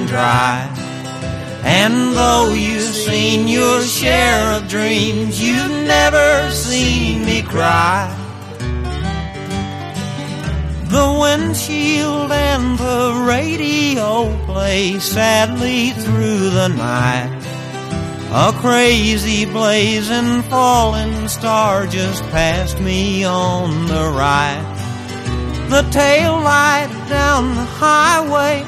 dry. And though you've seen your share of dreams, you've never seen me cry. The windshield and the radio play sadly through the night. A crazy blazing falling star just passed me on the right. The tail light down the highway